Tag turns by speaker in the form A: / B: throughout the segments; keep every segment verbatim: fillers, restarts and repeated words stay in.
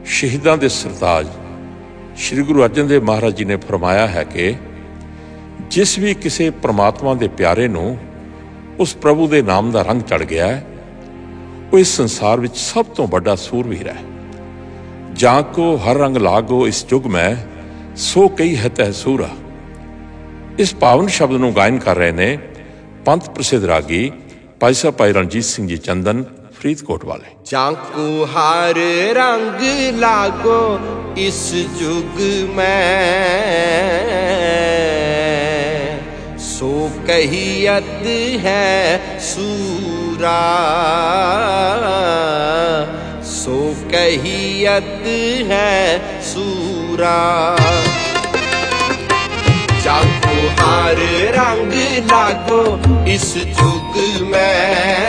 A: शहीदां दे सरताज श्री गुरु अर्जन देव महाराज जी ने फरमाया है कि जिस भी किसी परमात्मा के प्यारे नूं उस प्रभु के नाम का रंग चढ़ गया है वो इस संसार विच सब तो बड़ा सूरवीर है। जां को हर रंग लागो इस जुग में सो कई है तह सूरा। इस पावन शब्द नूं गायन कर रहे ने पंथ प्रसिद्ध रागी भाई साहब भाई रणजीत सिंह जी चंदन फरीदकोट वाले।
B: जांकू हर रंग लागो इस जुग में सो कहियत है सूरा, सो कहियत है सूरा। जांकू हर रंग लागो इस जुग में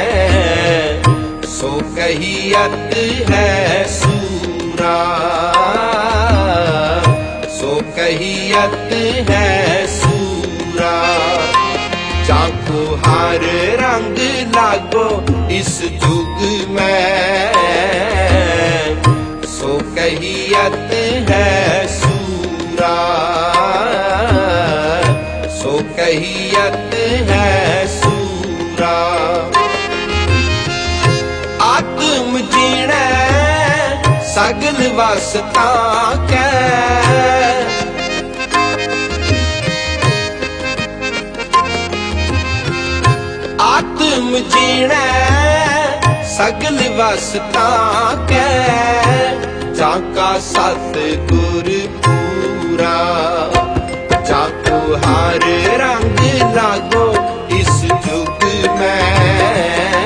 B: सो कहियत है सूरा, सो कहियत है सूरा। जांकू हर रंग लागो इस जुग में सो कहियत है सूरा, सो कहियत है सूरा। आत्म जीणे सगल वासता कै, आत्म जीणे सगल वासता कै। जाका सतगुर पूरा, जाको हर रंग लागो इस जुग में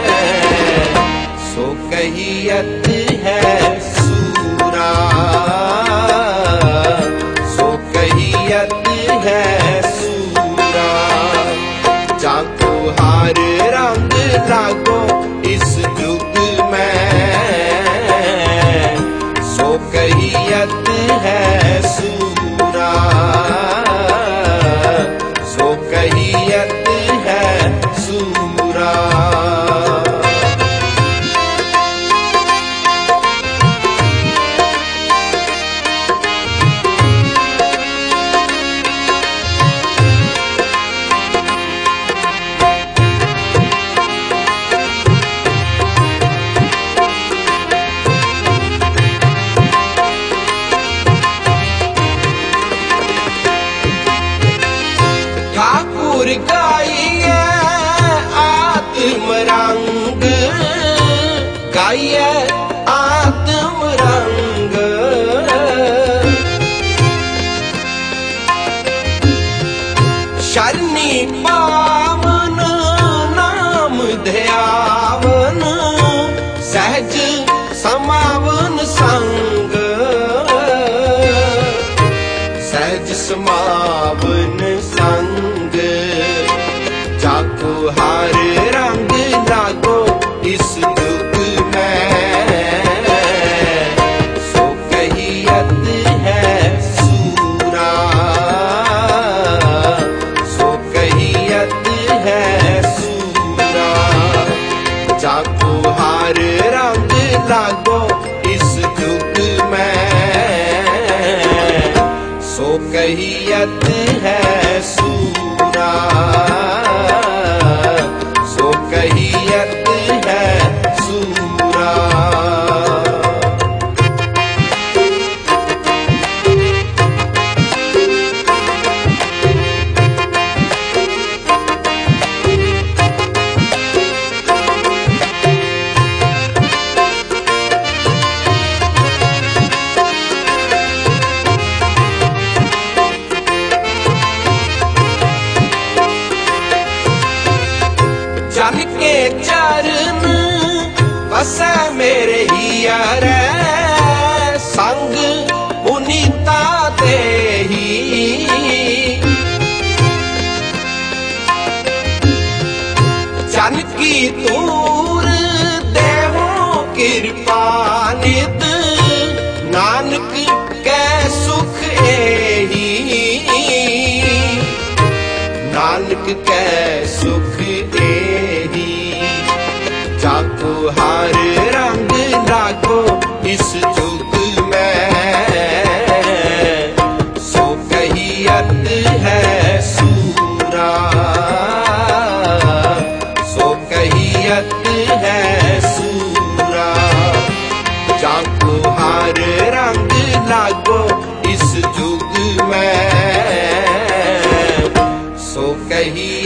B: सो कहियत है सूरा, सो कहियत है सूरा। जाको हर रंग लागो इस जुग में सो कहियत है सूरा, सो कहियत है सूरा। ठाकुर गाइए आत्म रंग, गाइए आत्म रंग। शरणी पावन नाम ध्यावन, सहज समावन संग, सहज समावन संग। जाको हर रंग लागो इस जुग में सो कहियत है सूरा, सो कहियत है सूरा। जाको हर रंग लागो इस जुग में सो कहियत है सूरा, सो कहियत है सूरा। जन के चरण बसे मेरे हियर संग पुनीता दे ही। जन की तूर देवो कृपा नित, नानक कै सुख एही, नानक कै सुख एही। जाको हर रंग लागो इस जुग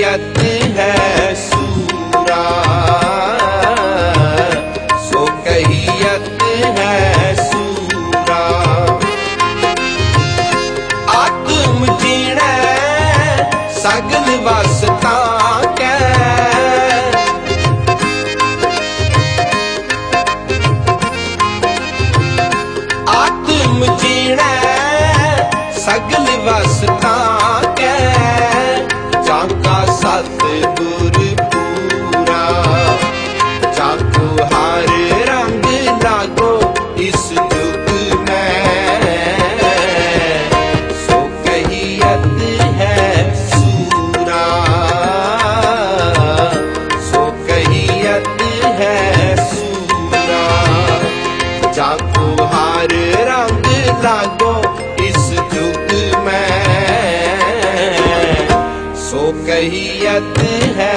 B: कहियत है सूरा, सो कहियत है सूरा। आत्म जीणै सगल वसता कै, आत्म जीणै सगल वसता कै, जाका सतगुर पूरा, जाको हर रंग लागो इस युग में, सो कहियत है सूरा, सो कहियत है सूरा। जाको हर रंग लागो इस युग में, सो कहियत है